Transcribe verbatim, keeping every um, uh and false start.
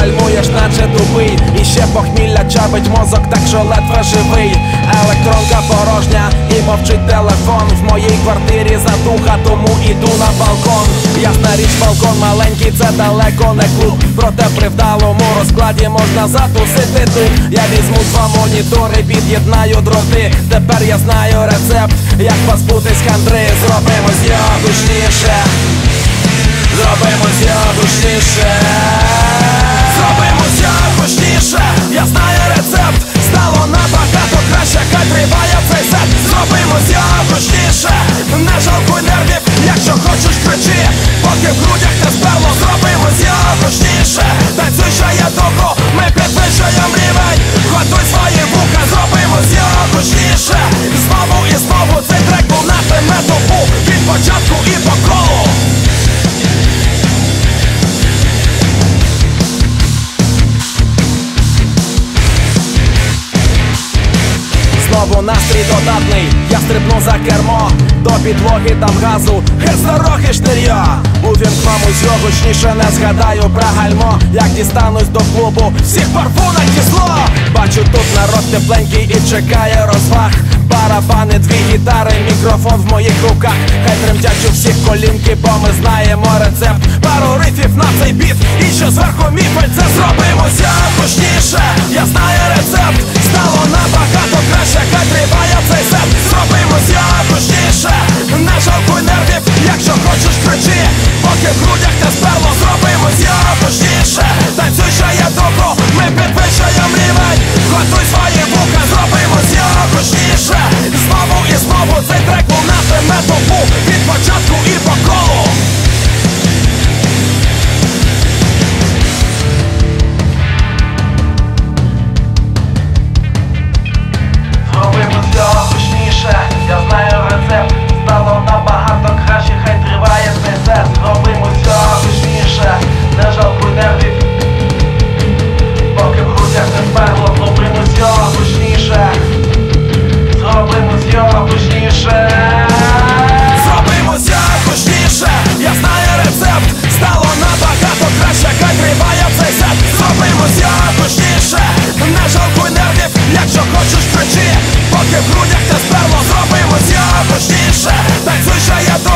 гальмуєш, наче тупий. І ще похмілля чабить мозок, так що ледве живий. Електронка порожня і мовчить телефон. В моїй квартирі задуха, тому іду на балкон. Ясна річ, балкон маленький, це далеко не клуб. Проте при вдалому розкладі можна затусити тут. Я візьму два монітори, під'єднаю дроти. Тепер я знаю рецепт, як позбутись хандри. Зробимо з його гучніше, зробимо з його гучніше, зробимо з його гучніше. Я знаю рецепт, стало набагато краще, хай триває цей сет. Зробимо з його гучніше, не жалкуй нервів, якщо хочеш кричи, поки в грудях не сперло. Зробимо з його гучніше, танцюй, що є добро, ми підвищуємо рівень. Готуй свої вуха, зробимо з його гучніше. Знову і знову цей трек був натиме тупу, від початку і по колу. Знову настрій додатний, я стрибну за кермо. До підлоги там газу, геть з дороги штир'я. Увімкнемо з його гучніше, не згадаю про гальмо. Як дістанусь до клубу, всіх порву на кисло. Бачу, тут народ тепленький і чекає розваг. Барабани, дві гітари, мікрофон в моїх руках. Хай тремтять у всіх колінки, бо ми знаємо рецепт. Пару рифів на цей біт, і ще зверху мій фальцет. Зробимо з його гучніше, я знаю рецепт, стало набагато краще, хай триває цей сет. Зробимо з його гучніше, не жалкуй нервів, якщо хочеш кричи, поки в грудях не сперло. Зробимо з його гучніше, танцюй, що є добро, ми підвищуємо рівень. Готуй свої вуха, зробимо з його гучніше. Знову і знову цей трек був натиме тупу, від початку і по колу. Зробимо з його гучніше, я знаю рецепт, стало набагато краще, хай триває цей сет. Зробимо з його гучніше, не жалкуй нервів, поки в грудях не сперло. Зробимо з його гучніше, зробимо з його гучніше, зробимо з його гучніше, я знаю рецепт, стало набагато краще, хай триває цей сет. Зробимо з його гучніше, не жалкуй нервів, якщо хочеш кричи, поки в грудях не сперло. Зробимо з його гучніше, танцюй, що є добро.